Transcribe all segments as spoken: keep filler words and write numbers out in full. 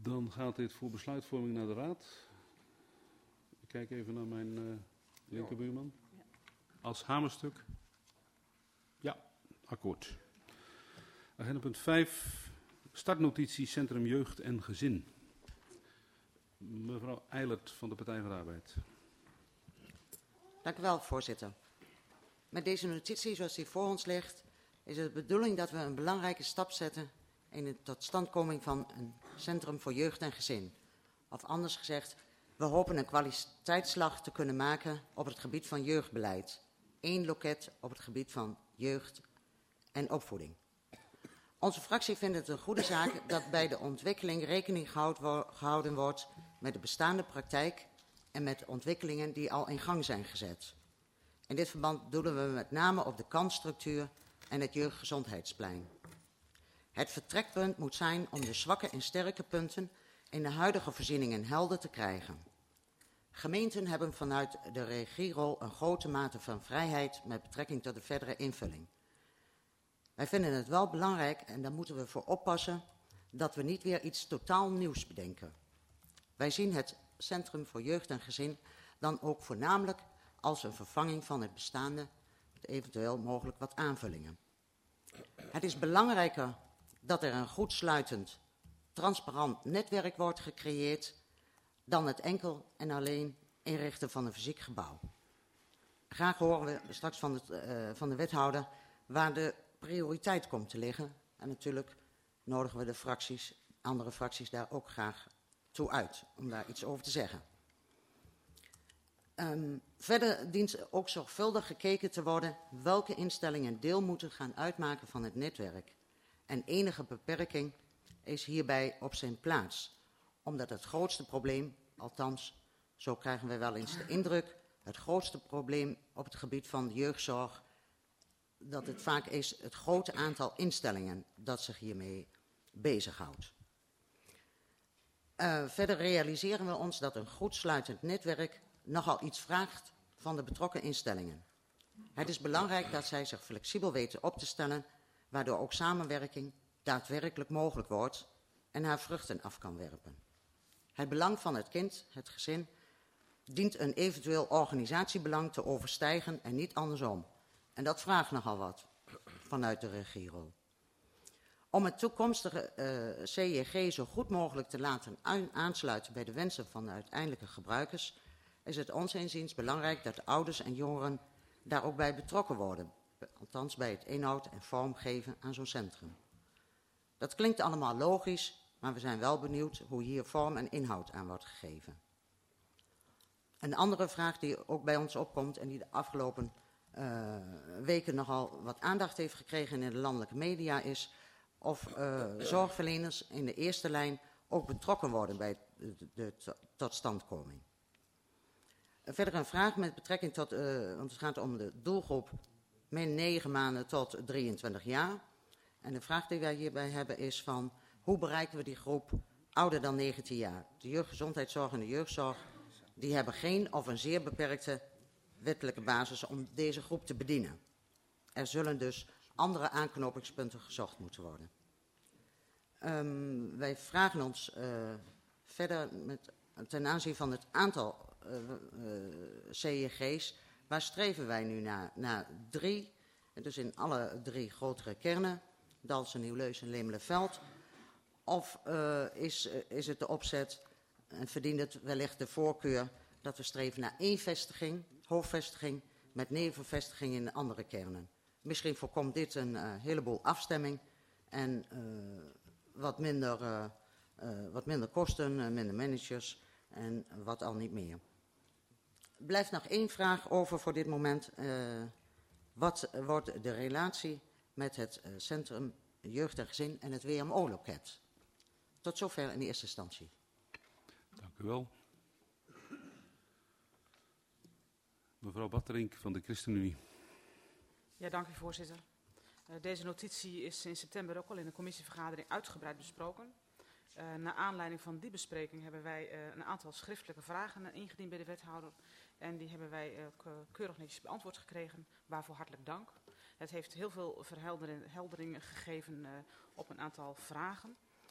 Dan gaat dit voor besluitvorming naar de Raad. Ik kijk even naar mijn uh, linkerbuurman. Ja. Als hamerstuk? Ja, akkoord. Agenda punt vijf. Startnotitie Centrum Jeugd en Gezin. Mevrouw Eilert van de Partij van de Arbeid. Dank u wel, voorzitter. Met deze notitie, zoals die voor ons ligt, is het de bedoeling dat we een belangrijke stap zetten in de totstandkoming van een centrum voor jeugd en gezin. Of anders gezegd, we hopen een kwaliteitsslag te kunnen maken op het gebied van jeugdbeleid. Eén loket op het gebied van jeugd en opvoeding. Onze fractie vindt het een goede zaak dat bij de ontwikkeling rekening gehouden wordt met de bestaande praktijk en met ontwikkelingen die al in gang zijn gezet. In dit verband doelen we met name op de kansstructuur en het jeugdgezondheidsplein. Het vertrekpunt moet zijn om de zwakke en sterke punten in de huidige voorzieningen helder te krijgen. Gemeenten hebben vanuit de regierol een grote mate van vrijheid met betrekking tot de verdere invulling. Wij vinden het wel belangrijk, en daar moeten we voor oppassen, dat we niet weer iets totaal nieuws bedenken. Wij zien het Centrum voor Jeugd en Gezin dan ook voornamelijk als een vervanging van het bestaande, met eventueel mogelijk wat aanvullingen. Het is belangrijker dat er een goed sluitend, transparant netwerk wordt gecreëerd dan het enkel en alleen inrichten van een fysiek gebouw. Graag horen we straks van, het, uh, van de wethouder waar de prioriteit komt te liggen. En natuurlijk nodigen we de fracties, andere fracties daar ook graag toe uit om daar iets over te zeggen. Um, verder dient ook zorgvuldig gekeken te worden welke instellingen deel moeten gaan uitmaken van het netwerk. En enige beperking is hierbij op zijn plaats, omdat het grootste probleem, althans zo krijgen we wel eens de indruk, het grootste probleem op het gebied van de jeugdzorg, dat het vaak is het grote aantal instellingen dat zich hiermee bezighoudt. Uh, verder realiseren we ons dat een goed sluitend netwerk nogal iets vraagt van de betrokken instellingen. Het is belangrijk dat zij zich flexibel weten op te stellen, waardoor ook samenwerking daadwerkelijk mogelijk wordt en haar vruchten af kan werpen. Het belang van het kind, het gezin, dient een eventueel organisatiebelang te overstijgen en niet andersom. En dat vraagt nogal wat vanuit de regierol. Om het toekomstige uh, C J G zo goed mogelijk te laten aansluiten bij de wensen van de uiteindelijke gebruikers, is het ons inziens belangrijk dat de ouders en jongeren daar ook bij betrokken worden. Althans bij het inhoud en vormgeven aan zo'n centrum. Dat klinkt allemaal logisch, maar we zijn wel benieuwd hoe hier vorm en inhoud aan wordt gegeven. Een andere vraag die ook bij ons opkomt en die de afgelopen uh, weken nogal wat aandacht heeft gekregen in de landelijke media is of uh, zorgverleners in de eerste lijn ook betrokken worden bij de, de, de totstandkoming. Verder een vraag met betrekking tot, uh, want het gaat om de doelgroep min negen maanden tot drieëntwintig jaar. En de vraag die wij hierbij hebben is van, hoe bereiken we die groep ouder dan negentien jaar? De jeugdgezondheidszorg en de jeugdzorg, die hebben geen of een zeer beperkte wettelijke basis om deze groep te bedienen. Er zullen dus andere aanknopingspunten gezocht moeten worden. Um, wij vragen ons uh, verder met, ten aanzien van het aantal uh, uh, C J G's, waar streven wij nu naar? Naar drie, dus in alle drie grotere kernen, Dalfsen, Nieuw-Leus en Lemelenveld. Of uh, is, uh, is het de opzet en verdient het wellicht de voorkeur dat we streven naar één vestiging, hoofdvestiging, met nevenvestiging in de andere kernen. Misschien voorkomt dit een uh, heleboel afstemming en uh, wat, minder, uh, uh, wat minder kosten, uh, minder managers en wat al niet meer. Er blijft nog één vraag over voor dit moment. Uh, wat wordt de relatie met het uh, Centrum Jeugd en Gezin en het W M O-loket? Tot zover in de eerste instantie. Dank u wel. Mevrouw Batterink van de ChristenUnie. Ja, dank u voorzitter. Uh, deze notitie is in september ook al in de commissievergadering uitgebreid besproken. Uh, naar aanleiding van die bespreking hebben wij uh, een aantal schriftelijke vragen ingediend bij de wethouder. En die hebben wij ook uh, keurig netjes beantwoord gekregen, waarvoor hartelijk dank. Het heeft heel veel verhelderingen gegeven uh, op een aantal vragen.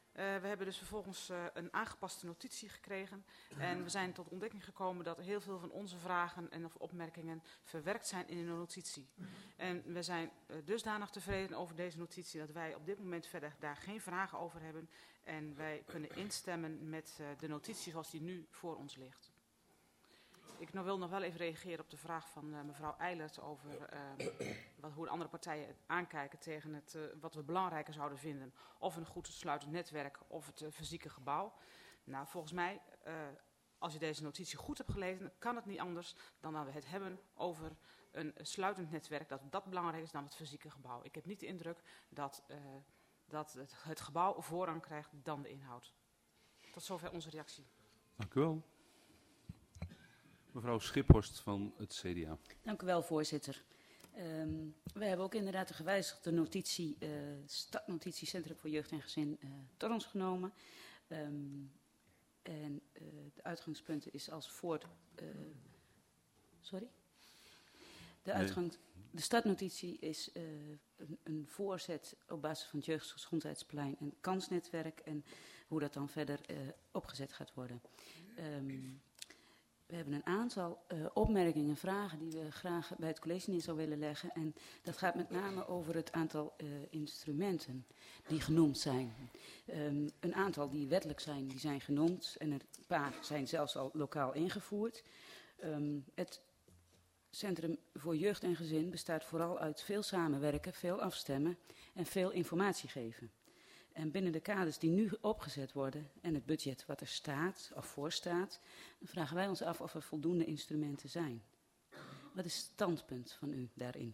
Uh, we hebben dus vervolgens uh, een aangepaste notitie gekregen. En we zijn tot ontdekking gekomen dat heel veel van onze vragen en of opmerkingen verwerkt zijn in de notitie. En we zijn uh, dusdanig tevreden over deze notitie dat wij op dit moment verder daar geen vragen over hebben. En wij kunnen instemmen met uh, de notitie zoals die nu voor ons ligt. Ik wil nog wel even reageren op de vraag van uh, mevrouw Eilert over uh, wat, hoe de andere partijen het aankijken tegen het, uh, wat we belangrijker zouden vinden. Of een goed sluitend netwerk of het uh, fysieke gebouw. Nou, volgens mij, uh, als je deze notitie goed hebt gelezen, kan het niet anders dan dat we het hebben over een sluitend netwerk. Dat dat belangrijker is dan het fysieke gebouw. Ik heb niet de indruk dat, uh, dat het, het gebouw voorrang krijgt dan de inhoud. Tot zover onze reactie. Dank u wel. Mevrouw Schiphorst van het C D A. Dank u wel, voorzitter. Um, we hebben ook inderdaad de gewijzigde notitie, uh, stadnotitie Centrum voor Jeugd en Gezin, uh, tot ons genomen. Um, en uh, de uitgangspunten is als voort... Uh, sorry? De, uitgang, de stadnotitie is uh, een, een voorzet op basis van het jeugdgezondheidsplein en kansnetwerk en hoe dat dan verder uh, opgezet gaat worden. Um, We hebben een aantal uh, opmerkingen en vragen die we graag bij het college neer zouden willen leggen. En dat gaat met name over het aantal uh, instrumenten die genoemd zijn. Um, een aantal die wettelijk zijn, die zijn genoemd. En een paar zijn zelfs al lokaal ingevoerd. Um, het Centrum voor Jeugd en Gezin bestaat vooral uit veel samenwerken, veel afstemmen en veel informatie geven. En binnen de kaders die nu opgezet worden en het budget wat er staat of voor staat, dan vragen wij ons af of er voldoende instrumenten zijn. Wat is het standpunt van u daarin?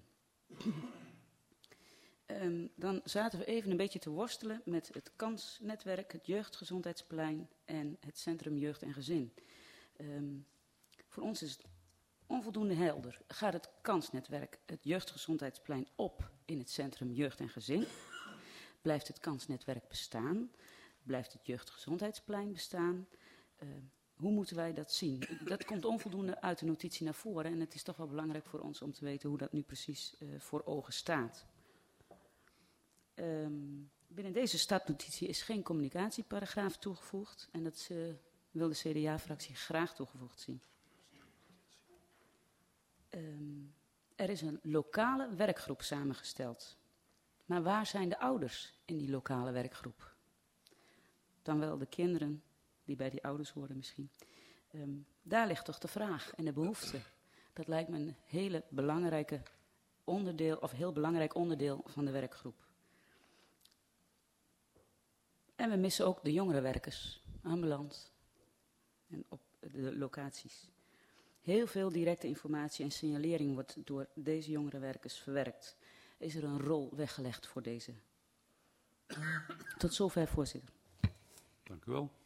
um, dan zaten we even een beetje te worstelen met het kansnetwerk, het jeugdgezondheidsplein en het Centrum Jeugd en Gezin. Um, voor ons is het onvoldoende helder. Gaat het kansnetwerk, het jeugdgezondheidsplein op in het Centrum Jeugd en Gezin? Blijft het kansnetwerk bestaan? Blijft het jeugdgezondheidsplein bestaan? Uh, hoe moeten wij dat zien? Dat komt onvoldoende uit de notitie naar voren. En het is toch wel belangrijk voor ons om te weten hoe dat nu precies uh, voor ogen staat. Um, binnen deze stadnotitie is geen communicatieparagraaf toegevoegd. En dat uh, wil de C D A-fractie graag toegevoegd zien. Um, er is een lokale werkgroep samengesteld. Maar waar zijn de ouders in die lokale werkgroep? Dan wel de kinderen die bij die ouders horen misschien. Um, daar ligt toch de vraag en de behoefte. Dat lijkt me een hele belangrijke onderdeel, of heel belangrijk onderdeel van de werkgroep. En we missen ook de jongerenwerkers, ambulant en op de locaties. Heel veel directe informatie en signalering wordt door deze jongerenwerkers verwerkt. Is er een rol weggelegd voor deze? Tot zover, voorzitter. Dank u wel.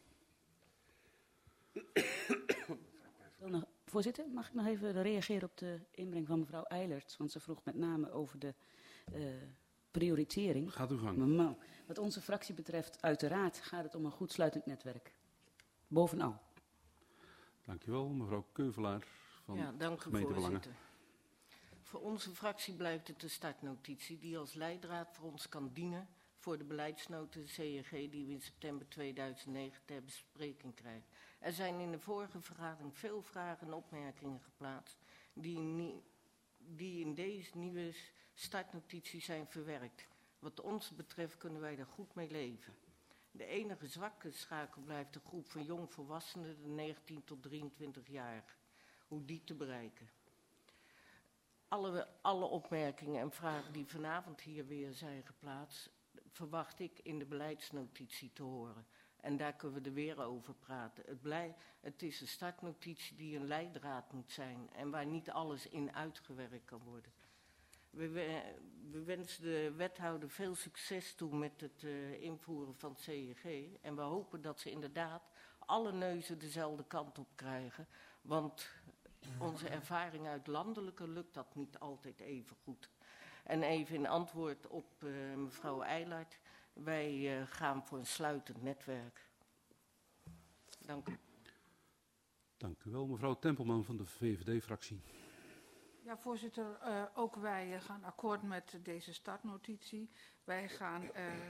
Nog, voorzitter, mag ik nog even reageren op de inbreng van mevrouw Eilert? Want ze vroeg met name over de uh, prioritering. Gaat uw gang. Mevrouw, wat onze fractie betreft, uiteraard gaat het om een goed sluitend netwerk. Bovenal. Dank u wel, mevrouw Keuvelaar van ja, dank u, Gemeente Belangen. Voor onze fractie blijft het de startnotitie die als leidraad voor ons kan dienen voor de beleidsnoten C J G die we in september tweeduizend negen ter bespreking krijgen. Er zijn in de vorige vergadering veel vragen en opmerkingen geplaatst die in, die in deze nieuwe startnotitie zijn verwerkt. Wat ons betreft kunnen wij daar goed mee leven. De enige zwakke schakel blijft de groep van jongvolwassenen, de negentien tot drieëntwintig jaar. Hoe die te bereiken. Alle, alle opmerkingen en vragen die vanavond hier weer zijn geplaatst, verwacht ik in de beleidsnotitie te horen. En daar kunnen we er weer over praten. Het, blij, het is een startnotitie die een leidraad moet zijn en waar niet alles in uitgewerkt kan worden. We, we, we wensen de wethouder veel succes toe met het uh, invoeren van het C J G. En we hopen dat ze inderdaad alle neuzen dezelfde kant op krijgen. Want onze ervaring uit landelijke lukt dat niet altijd even goed. En even in antwoord op uh, mevrouw Eilert. Wij uh, gaan voor een sluitend netwerk. Dank u. Dank u wel. Mevrouw Tempelman van de V V D-fractie. Ja, voorzitter, uh, ook wij uh, gaan akkoord met deze startnotitie. Wij gaan uh,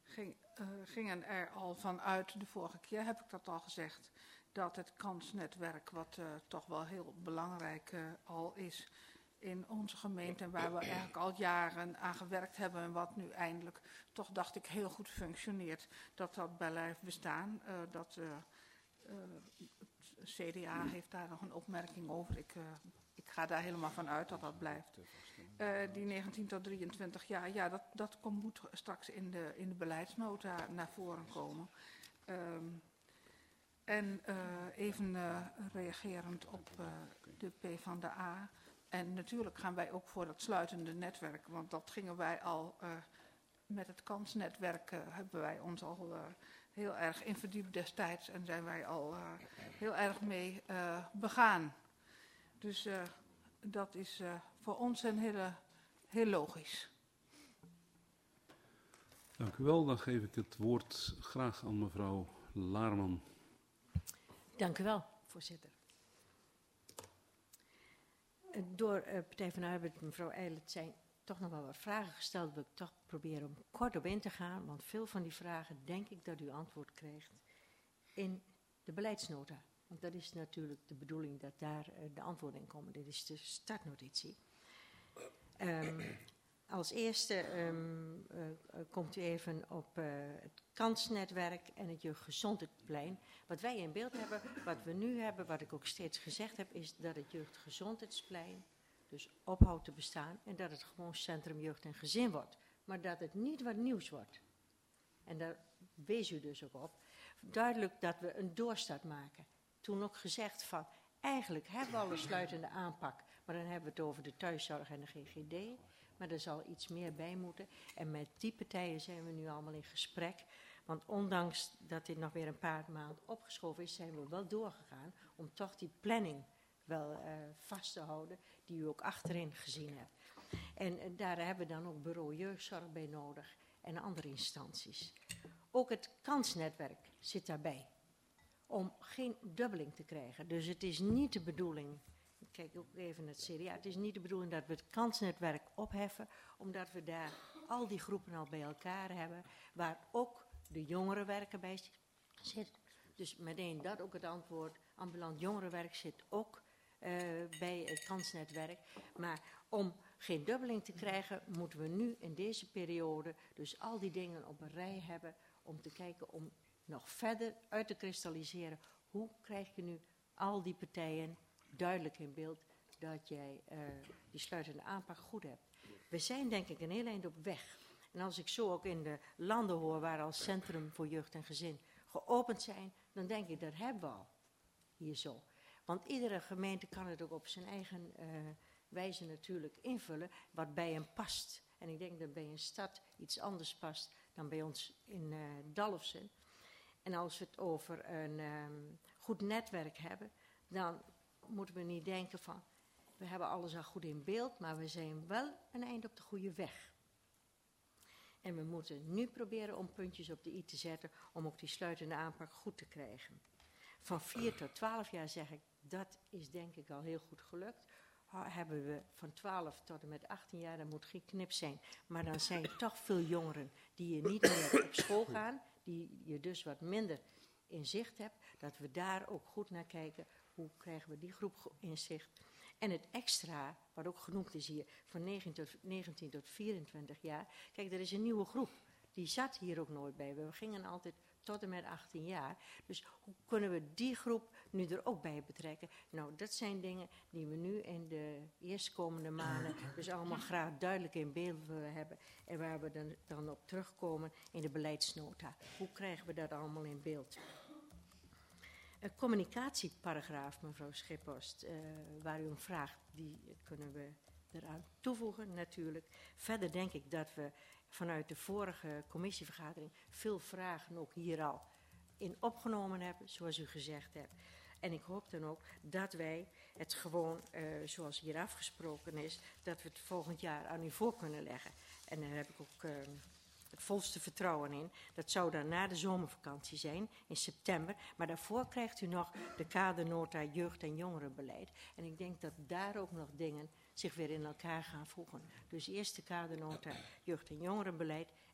ging, uh, gingen er al vanuit, de vorige keer heb ik dat al gezegd, dat het kansnetwerk, wat uh, toch wel heel belangrijk uh, al is in onze gemeente en waar we eigenlijk al jaren aan gewerkt hebben en wat nu eindelijk toch, dacht ik, heel goed functioneert, dat dat blijft bestaan. Uh, dat uh, uh, het C D A heeft daar nog een opmerking over. Ik, uh, ik ga daar helemaal van uit dat dat blijft. Uh, die negentien tot drieëntwintig jaar, ja, dat, dat komt, moet straks in de, in de beleidsnota naar voren komen. Um, en uh, even uh, reagerend op uh, de PvdA. En natuurlijk gaan wij ook voor dat sluitende netwerk, want dat gingen wij al uh, met het kansnetwerk, uh, hebben wij ons al uh, heel erg in verdiept destijds en zijn wij al uh, heel erg mee uh, begaan. Dus uh, dat is uh, voor ons een hele, heel logisch. Dank u wel. Dan geef ik het woord graag aan mevrouw Laarman. Dank u wel, voorzitter. Door uh, Partij van de Arbeid, mevrouw Eilert, zijn toch nog wel wat vragen gesteld. Wil ik toch proberen om kort op in te gaan, want veel van die vragen denk ik dat u antwoord krijgt in de beleidsnota. Want dat is natuurlijk de bedoeling dat daar uh, de antwoorden in komen. Dit is de startnotitie. Um, als eerste um, uh, uh, komt u even op uh, het kansnetwerk en het jeugdgezondheidsplein. Wat wij in beeld hebben, wat we nu hebben, wat ik ook steeds gezegd heb, is dat het jeugdgezondheidsplein dus ophoudt te bestaan en dat het gewoon Centrum Jeugd en Gezin wordt. Maar dat het niet wat nieuws wordt. En daar wees u dus ook op. Duidelijk dat we een doorstart maken. Toen ook gezegd van, eigenlijk hebben we al een sluitende aanpak, maar dan hebben we het over de thuiszorg en de G G D. Maar er zal iets meer bij moeten. En met die partijen zijn we nu allemaal in gesprek. Want ondanks dat dit nog weer een paar maanden opgeschoven is, zijn we wel doorgegaan om toch die planning wel uh, vast te houden, die u ook achterin gezien hebt. En uh, daar hebben we dan ook bureau jeugdzorg bij nodig en andere instanties. Ook het kansnetwerk zit daarbij, om geen dubbeling te krijgen. Dus het is niet de bedoeling, ik kijk ook even naar het C D A, het is niet de bedoeling dat we het kansnetwerk opheffen, omdat we daar al die groepen al bij elkaar hebben, waar ook de jongerenwerken bij zit. Dus meteen dat ook het antwoord, ambulant jongerenwerk zit ook uh, bij het kansnetwerk. Maar om geen dubbeling te krijgen, moeten we nu in deze periode dus al die dingen op een rij hebben, om te kijken om nog verder uit te kristalliseren. Hoe krijg je nu al die partijen duidelijk in beeld dat jij uh, die sluitende aanpak goed hebt. We zijn denk ik een heel eind op weg. En als ik zo ook in de landen hoor waar als Centrum voor Jeugd en Gezin geopend zijn, dan denk ik dat hebben we al hier zo. Want iedere gemeente kan het ook op zijn eigen uh, wijze natuurlijk invullen wat bij hem past. En ik denk dat bij een stad iets anders past dan bij ons in uh, Dalfsen. En als we het over een um, goed netwerk hebben, dan moeten we niet denken van, we hebben alles al goed in beeld, maar we zijn wel een eind op de goede weg. En we moeten nu proberen om puntjes op de i te zetten, om ook die sluitende aanpak goed te krijgen. Van vier tot twaalf jaar zeg ik, dat is denk ik al heel goed gelukt. Hebben we van twaalf tot en met achttien jaar, dat moet geen knip zijn. Maar dan zijn er toch veel jongeren die je niet meer op school gaan, die je dus wat minder in zicht hebt, dat we daar ook goed naar kijken. Hoe krijgen we die groep in zicht? En het extra, wat ook genoemd is hier, van negentien tot vierentwintig jaar. Kijk, er is een nieuwe groep. Die zat hier ook nooit bij. We gingen altijd tot en met achttien jaar. Dus hoe kunnen we die groep nu er ook bij betrekken? Nou, dat zijn dingen die we nu in de eerstkomende maanden dus allemaal graag duidelijk in beeld willen hebben. En waar we dan, dan op terugkomen in de beleidsnota. Hoe krijgen we dat allemaal in beeld? Een communicatieparagraaf, mevrouw Schiphorst, uh, waar u om vraagt, die kunnen we eraan toevoegen natuurlijk. Verder denk ik dat we vanuit de vorige commissievergadering veel vragen ook hier al in opgenomen hebben, zoals u gezegd hebt. En ik hoop dan ook dat wij het gewoon, uh, zoals hier afgesproken is, dat we het volgend jaar aan u voor kunnen leggen. En daar heb ik ook uh, het volste vertrouwen in. Dat zou dan na de zomervakantie zijn, in september. Maar daarvoor krijgt u nog de kadernota jeugd- en jongerenbeleid. En ik denk dat daar ook nog dingen zich weer in elkaar gaan voegen. Dus eerst de kadernota jeugd- en jongerenbeleid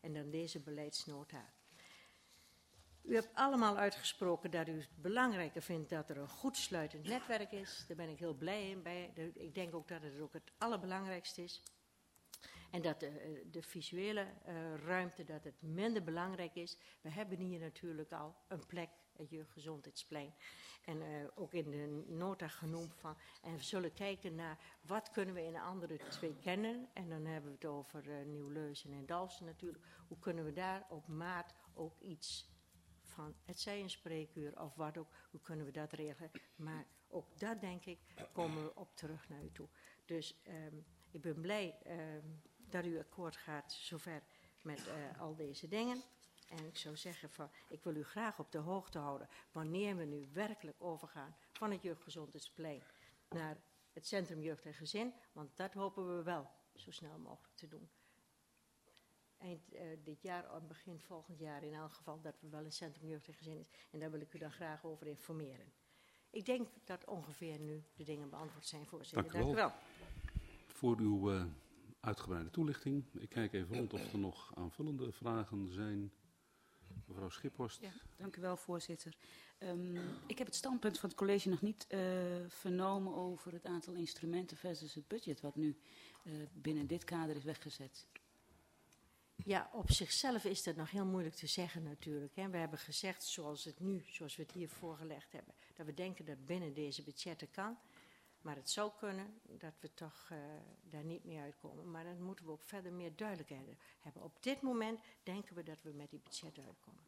en dan deze beleidsnota. U hebt allemaal uitgesproken dat u het belangrijker vindt dat er een goed sluitend netwerk is. Daar ben ik heel blij in. Bij. Ik denk ook dat het ook het allerbelangrijkste is. En dat de, de visuele uh, ruimte, dat het minder belangrijk is. We hebben hier natuurlijk al een plek, het Jeugdgezondheidsplein. En uh, ook in de nota genoemd van. En we zullen kijken naar wat kunnen we in de andere twee kennen. En dan hebben we het over uh, Nieuw-Leuzen en Dalfsen natuurlijk. Hoe kunnen we daar op maat ook iets van, het zij een spreekuur of wat ook, hoe kunnen we dat regelen. Maar ook dat, denk ik, komen we op terug naar u toe. Dus um, ik ben blij um, dat u akkoord gaat zover met uh, al deze dingen. En ik zou zeggen, van, ik wil u graag op de hoogte houden wanneer we nu werkelijk overgaan van het Jeugdgezondheidsplein naar het Centrum Jeugd en Gezin. Want dat hopen we wel zo snel mogelijk te doen. Eind uh, dit jaar, of begin volgend jaar in elk geval, dat we wel een Centrum Jeugd en Gezin is. En daar wil ik u dan graag over informeren. Ik denk dat ongeveer nu de dingen beantwoord zijn, voorzitter. Dank u wel. Dank u wel. Voor uw uh, uitgebreide toelichting. Ik kijk even rond of er nog aanvullende vragen zijn. Mevrouw Schiphorst. Ja, dank u wel, voorzitter. Um, ik heb het standpunt van het college nog niet uh, vernomen over het aantal instrumenten versus het budget wat nu uh, binnen dit kader is weggezet. Ja, op zichzelf is dat nog heel moeilijk te zeggen natuurlijk. Hè. We hebben gezegd, zoals het nu, zoals we het hier voorgelegd hebben, dat we denken dat binnen deze budgetten kan. Maar het zou kunnen dat we toch uh, daar niet meer uitkomen. Maar dan moeten we ook verder meer duidelijkheid hebben. Op dit moment denken we dat we met die budgetten uitkomen.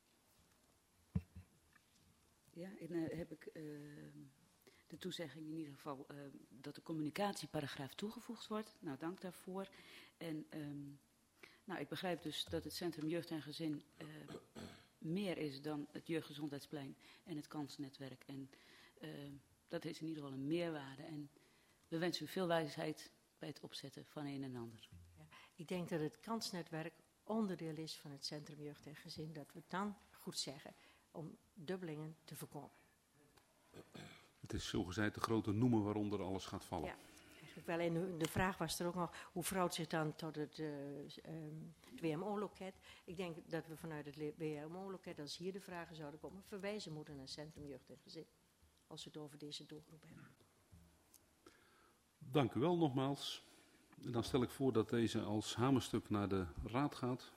Ja, en dan uh, heb ik uh, de toezegging in ieder geval uh, dat de communicatieparagraaf toegevoegd wordt. Nou, dank daarvoor. En um, nou, ik begrijp dus dat het Centrum Jeugd en Gezin uh, meer is dan het Jeugdgezondheidsplein en het kansnetwerk. En uh, dat is in ieder geval een meerwaarde. En we wensen u veel wijsheid bij het opzetten van een en ander. Ja, ik denk dat het kansnetwerk onderdeel is van het Centrum Jeugd en Gezin. Dat we het dan goed zeggen om dubbelingen te voorkomen. Het is zogezegd de grote noemer waaronder alles gaat vallen. Ja, eigenlijk wel. En de vraag was er ook nog, hoe verhoudt zich dan tot het, uh, um, het W M O-loket? Ik denk dat we vanuit het W M O-loket, als hier de vragen zouden komen, verwijzen moeten naar het Centrum Jeugd en Gezin. Als we het over deze doelgroep hebben. Dank u wel nogmaals. En dan stel ik voor dat deze als hamerstuk naar de raad gaat.